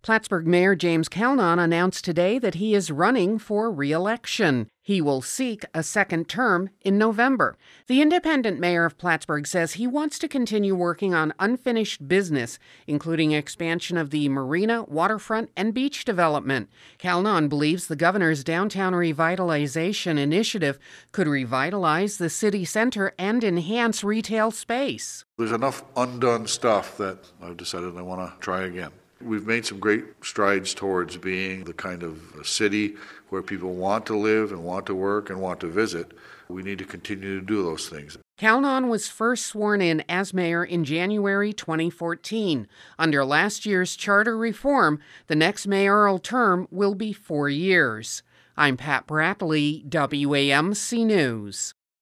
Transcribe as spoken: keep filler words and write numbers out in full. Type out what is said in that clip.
Plattsburgh Mayor James Kalnon announced today that he is running for re-election. He will seek a second term in November. The independent mayor of Plattsburgh says he wants to continue working on unfinished business, including expansion of the marina, waterfront, and beach development. Kalnon believes the governor's downtown revitalization initiative could revitalize the city center and enhance retail space. There's enough undone stuff that I've decided I want to try again. We've made some great strides towards being the kind of city where people want to live and want to work and want to visit. We need to continue to do those things. Kalnon was first sworn in as mayor in January twenty fourteen. Under last year's charter reform, the next mayoral term will be four years. I'm Pat Bradley, W A M C News.